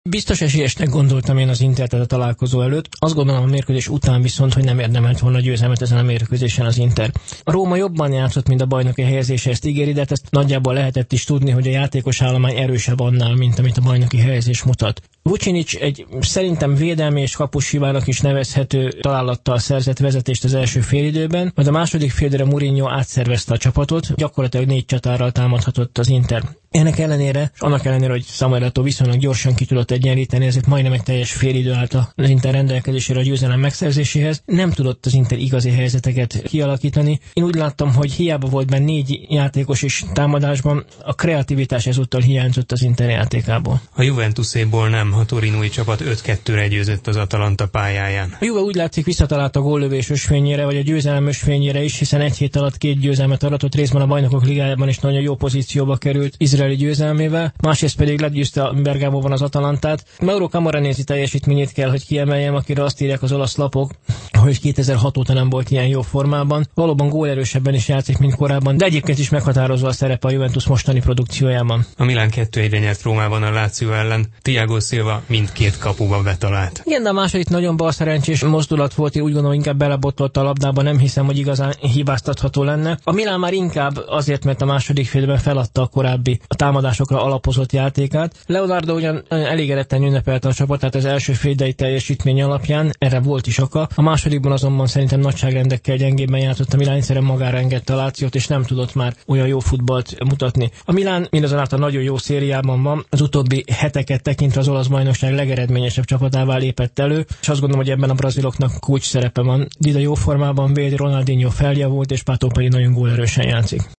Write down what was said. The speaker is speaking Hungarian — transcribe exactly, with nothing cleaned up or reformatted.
Biztos esélyesnek gondoltam én az Intert a találkozó előtt. Azt gondolom a mérkőzés után viszont, hogy nem érdemelt volna győzelmet ezen a mérkőzésen az Inter. A Róma jobban játszott, mint a bajnoki helyezése ezt ígéri, de hát ezt nagyjából lehetett is tudni, hogy a játékos állomány erősebb annál, mint amit a bajnoki helyezés mutat. Vucinic egy szerintem védelmi és kapushibának is nevezhető találattal szerzett vezetést az első félidőben, majd a második félidőre Mourinho átszervezte a csapatot, gyakorlatilag négy csatárral támadhatott az Inter. Ennek ellenére, és annak ellenére, hogy Samuel Eto'o viszonylag gyorsan ki tudott egyenlíteni, ezért majdnem egy teljes félidő állt az Inter rendelkezésére a győzelem megszerzéséhez, nem tudott az Inter igazi helyzeteket kialakítani. Én úgy láttam, hogy hiába volt benne négy játékos is támadásban, a kreativitás ezúttal hiányzott az Inter játékából. A Juventuséból nem, a torinói csapat öt kettőre győzött az Atalanta pályáján. A Juve úgy látszik visszatalált a góllövés ösvényére, vagy a győzelem ösvényére is, hiszen egy hét alatt két győzelmet aratott, részben a Bajnokok Ligájában is nagyon jó pozícióba került izraeli győzelmével, másrészt pedig legyőzte a Bergámóban az Atalantát. Mauro Camoranesi teljesítményét kell, hogy kiemeljem, akire azt írják az olasz lapok, hogy kétezer-hat óta nem volt ilyen jó formában. Valóban gólerősebben is játszik, mint korábban, de egyébként is meghatározó a szerepe a Juventus mostani produkciójában. A Milán kettő egyre nyert Rómában a Lazio ellen, Thiago Silva mindkét kapuba betalált. Igen, de a második nagyon balszerencsés mozdulat volt, én úgy gondolom, inkább belebotlott a labdába, nem hiszem, hogy igazán hibáztatható lenne. A Milán már inkább azért, mert a második félben feladta a korábbi a támadásokra alapozott játékát. Leonardo ugyan elégedetten ünnepelte a csapatát az első félidei teljesítmény alapján, erre volt is oka. A másodikban azonban szerintem nagyságrendekkel gyengébben játszott a Milán, egyszerűen magára engedte a Lációt, és nem tudott már olyan jó futballt mutatni. A Milán mindazonáltal nagyon jó szériában van, az utóbbi heteket tekintve az olasz bajnokság legeredményesebb csapatává lépett elő, és azt gondolom, hogy ebben a braziloknak kulcs szerepe van. Dida jó formában véd, Ronaldinho feljavult, és Pato pedig nagyon gólerősen játszik.